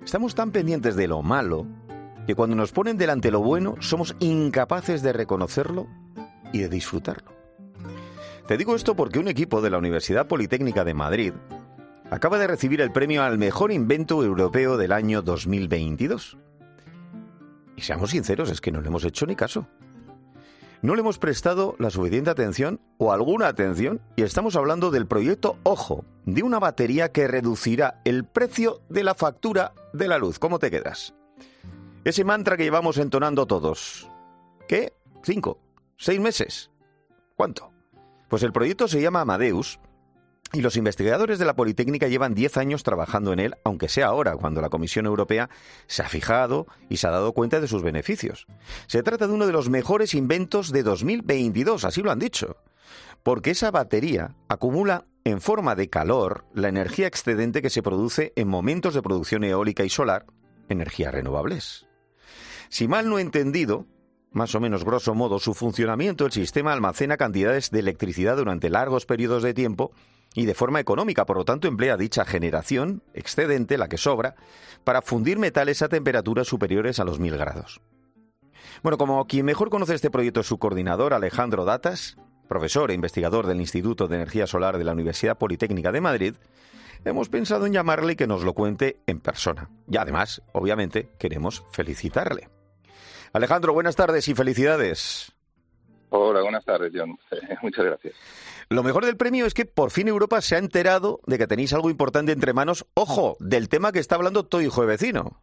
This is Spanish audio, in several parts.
Estamos tan pendientes de lo malo que cuando nos ponen delante lo bueno somos incapaces de reconocerlo y de disfrutarlo. Te digo esto porque un equipo de la Universidad Politécnica de Madrid acaba de recibir el premio al mejor invento europeo del año 2022. Y seamos sinceros, es que no le hemos hecho ni caso. No le hemos prestado la suficiente atención o alguna atención y estamos hablando del proyecto OJO, de una batería que reducirá el precio de la factura de la luz. ¿Cómo te quedas? Ese mantra que llevamos entonando todos. ¿Qué? 5, 6 meses. ¿Cuánto? Pues el proyecto se llama Amadeus y los investigadores de la Politécnica llevan 10 años trabajando en él, aunque sea ahora, cuando la Comisión Europea se ha fijado y se ha dado cuenta de sus beneficios. Se trata de uno de los mejores inventos de 2022, así lo han dicho, porque esa batería acumula en forma de calor la energía excedente que se produce en momentos de producción eólica y solar, energías renovables. Si mal no he entendido, más o menos grosso modo, su funcionamiento, el sistema almacena cantidades de electricidad durante largos periodos de tiempo y de forma económica, por lo tanto emplea dicha generación excedente, la que sobra, para fundir metales a temperaturas superiores a los 1000 grados. Bueno, como quien mejor conoce este proyecto es su coordinador, Alejandro Datas, profesor e investigador del Instituto de Energía Solar de la Universidad Politécnica de Madrid, hemos pensado en llamarle y que nos lo cuente en persona. Y además, obviamente, queremos felicitarle. Alejandro, buenas tardes y felicidades. Hola, buenas tardes, John. Muchas gracias. Lo mejor del premio es que por fin Europa se ha enterado de que tenéis algo importante entre manos. Ojo, del tema que está hablando todo hijo de vecino.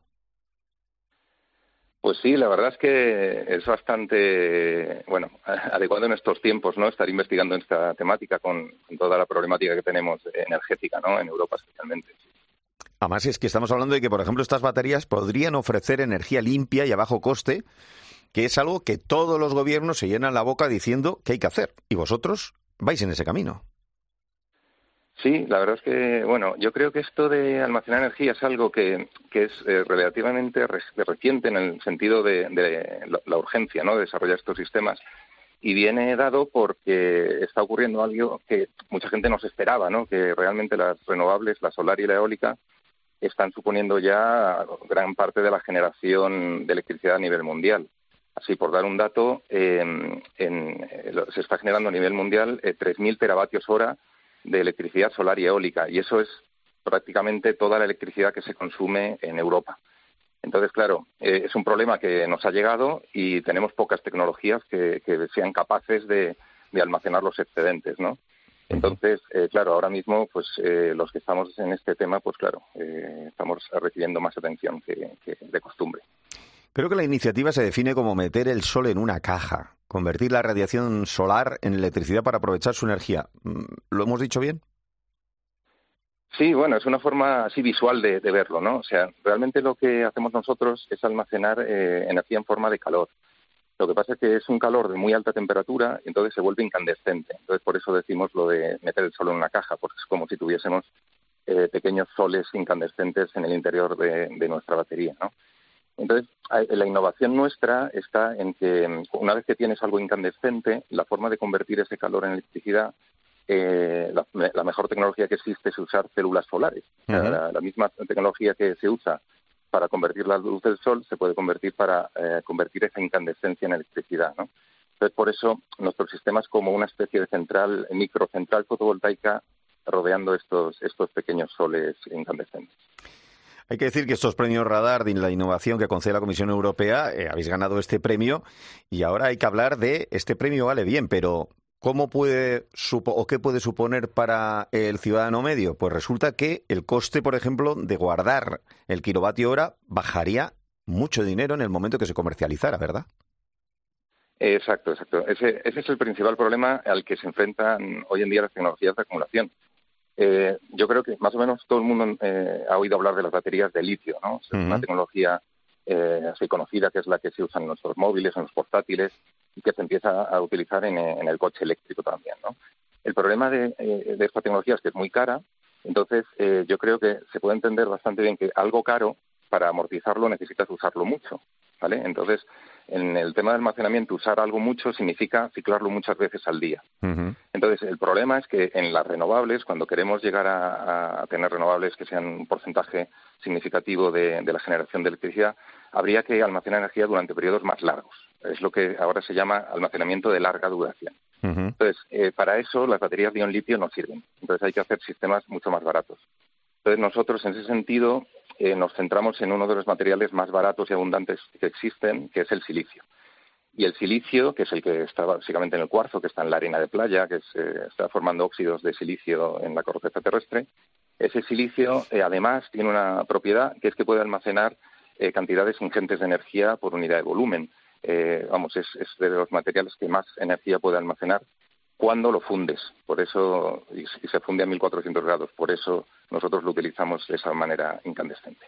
Pues sí, la verdad es que es bastante, adecuado en estos tiempos, ¿no? Estar investigando en esta temática con toda la problemática que tenemos energética, ¿no? En Europa especialmente. Además es que estamos hablando de que, por ejemplo, estas baterías podrían ofrecer energía limpia y a bajo coste, que es algo que todos los gobiernos se llenan la boca diciendo que hay que hacer. Y vosotros vais en ese camino. Sí, la verdad es que, yo creo que esto de almacenar energía es algo que es relativamente reciente en el sentido de la urgencia, ¿no?, de desarrollar estos sistemas. Y viene dado porque está ocurriendo algo que mucha gente no se esperaba, ¿no?, que realmente las renovables, la solar y la eólica, están suponiendo ya gran parte de la generación de electricidad a nivel mundial. Así, por dar un dato, se está generando a nivel mundial 3.000 teravatios hora de electricidad solar y eólica, y eso es prácticamente toda la electricidad que se consume en Europa. Entonces, claro, es un problema que nos ha llegado y tenemos pocas tecnologías que sean capaces de almacenar los excedentes, ¿no? Entonces, claro, ahora mismo, pues los que estamos en este tema, pues claro, estamos recibiendo más atención que de costumbre. Creo que la iniciativa se define como meter el sol en una caja, convertir la radiación solar en electricidad para aprovechar su energía. ¿Lo hemos dicho bien? Sí, es una forma así visual de verlo, ¿no? O sea, realmente lo que hacemos nosotros es almacenar energía en forma de calor. Lo que pasa es que es un calor de muy alta temperatura y entonces se vuelve incandescente. Entonces, por eso decimos lo de meter el sol en una caja, porque es como si tuviésemos pequeños soles incandescentes en el interior de nuestra batería, ¿no? Entonces, la innovación nuestra está en que una vez que tienes algo incandescente, la forma de convertir ese calor en electricidad, la mejor tecnología que existe es usar células solares. Uh-huh. O sea, la misma tecnología que se usa para convertir la luz del sol se puede convertir para convertir esa incandescencia en electricidad, ¿no? Entonces, por eso, nuestro sistema es como una especie de microcentral fotovoltaica rodeando estos pequeños soles incandescentes. Hay que decir que estos premios Radar de la innovación que concede la Comisión Europea, habéis ganado este premio y ahora hay que hablar de este premio vale bien, pero ¿cómo puede qué puede suponer para el ciudadano medio? Pues resulta que el coste, por ejemplo, de guardar el kilovatio hora bajaría mucho dinero en el momento que se comercializara, ¿verdad? Exacto. Ese es el principal problema al que se enfrentan hoy en día las tecnologías de acumulación. Yo creo que más o menos todo el mundo ha oído hablar de las baterías de litio, ¿no? Es una tecnología así conocida, que es la que se usa en nuestros móviles, en los portátiles, y que se empieza a utilizar en el coche eléctrico también, ¿no? El problema de esta tecnología es que es muy cara, entonces yo creo que se puede entender bastante bien que algo caro, para amortizarlo necesitas usarlo mucho, ¿vale? Entonces, En el tema de almacenamiento, usar algo mucho significa ciclarlo muchas veces al día. Entonces, el problema es que en las renovables, cuando queremos llegar a tener renovables que sean un porcentaje significativo de la generación de electricidad, habría que almacenar energía durante periodos más largos. Es lo que ahora se llama almacenamiento de larga duración. Entonces, para eso las baterías de ion-litio no sirven. Entonces, hay que hacer sistemas mucho más baratos. Entonces, nosotros, en ese sentido, nos centramos en uno de los materiales más baratos y abundantes que existen, que es el silicio. Y el silicio, que es el que está básicamente en el cuarzo, que está en la arena de playa, que está formando óxidos de silicio en la corteza terrestre, ese silicio, además, tiene una propiedad que es que puede almacenar cantidades ingentes de energía por unidad de volumen. Es de los materiales que más energía puede almacenar cuando lo fundes. Por eso, y se funde a 1400 grados. Por eso nosotros lo utilizamos de esa manera incandescente.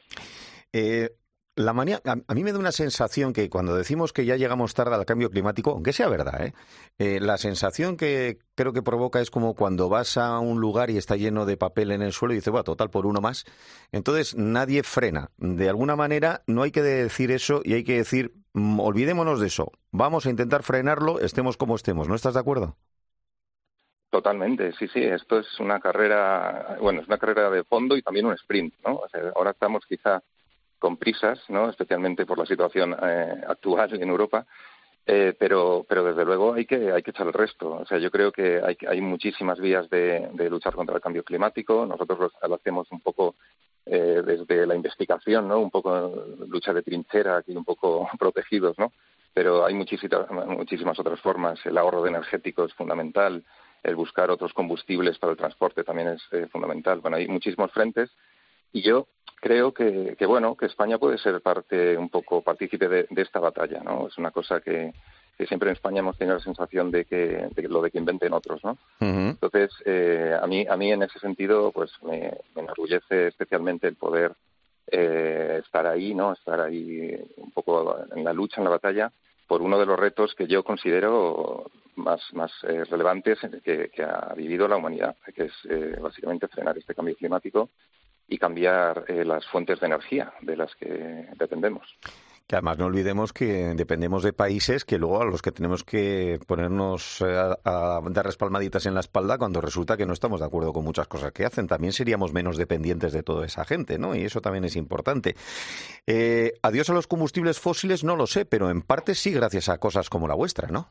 A mí me da una sensación que cuando decimos que ya llegamos tarde al cambio climático, aunque sea verdad, la sensación que creo que provoca es como cuando vas a un lugar y está lleno de papel en el suelo y dices, bueno, total, por uno más. Entonces nadie frena. De alguna manera no hay que decir eso y hay que decir, olvidémonos de eso. Vamos a intentar frenarlo, estemos como estemos. ¿No estás de acuerdo? Totalmente, sí. Esto es una carrera, es una carrera de fondo y también un sprint, ¿no? O sea, ahora estamos quizá con prisas, ¿no? Especialmente por la situación actual en Europa, pero desde luego hay que echar el resto. O sea, yo creo que hay muchísimas vías de luchar contra el cambio climático. Nosotros lo hacemos un poco desde la investigación, ¿no? Un poco lucha de trinchera, aquí un poco protegidos, ¿no? Pero hay muchísimas otras formas. El ahorro de energético es fundamental. El buscar otros combustibles para el transporte también es fundamental. Bueno, hay muchísimos frentes y yo creo que España puede ser un poco partícipe de esta batalla, ¿no? Es una cosa que siempre en España hemos tenido la sensación de que inventen otros, ¿no? Entonces, a mí en ese sentido, pues me enorgullece especialmente el poder estar ahí, ¿no? Estar ahí un poco en la lucha, en la batalla, por uno de los retos que yo considero más relevantes que ha vivido la humanidad, que es básicamente frenar este cambio climático y cambiar las fuentes de energía de las que dependemos. Que además no olvidemos que dependemos de países que luego a los que tenemos que ponernos a dar respalmaditas en la espalda cuando resulta que no estamos de acuerdo con muchas cosas que hacen. También seríamos menos dependientes de toda esa gente, ¿no? Y eso también es importante. Adiós a los combustibles fósiles, no lo sé, pero en parte sí gracias a cosas como la vuestra, ¿no?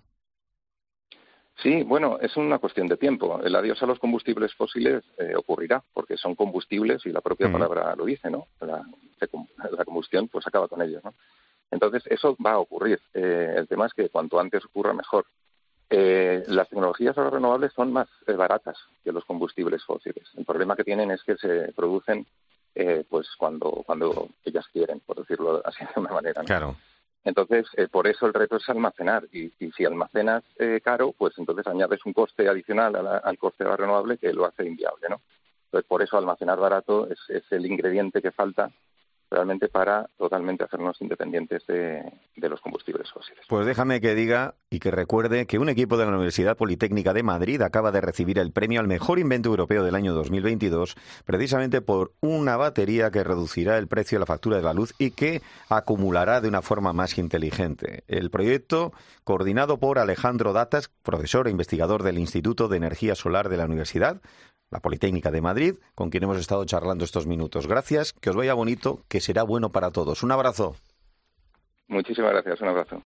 Sí, bueno, es una cuestión de tiempo. El adiós a los combustibles fósiles ocurrirá, porque son combustibles y la propia palabra lo dice, ¿no? La combustión pues acaba con ellos, ¿no? Entonces, eso va a ocurrir. El tema es que cuanto antes ocurra, mejor. Las tecnologías ahora renovables son más baratas que los combustibles fósiles. El problema que tienen es que se producen pues cuando ellas quieren, por decirlo así de una manera, ¿no? Claro. Entonces, por eso el reto es almacenar. Y si almacenas caro, pues entonces añades un coste adicional al coste de la renovable que lo hace inviable, ¿no? Entonces, por eso almacenar barato es el ingrediente que falta realmente para totalmente hacernos independientes de los combustibles fósiles. Pues déjame que diga y que recuerde que un equipo de la Universidad Politécnica de Madrid acaba de recibir el premio al mejor invento europeo del año 2022, precisamente por una batería que reducirá el precio de la factura de la luz y que acumulará de una forma más inteligente. El proyecto, coordinado por Alejandro Datas, profesor e investigador del Instituto de Energía Solar de la Universidad, la Politécnica de Madrid, con quien hemos estado charlando estos minutos. Gracias, que os vaya bonito, que será bueno para todos. Un abrazo. Muchísimas gracias, un abrazo.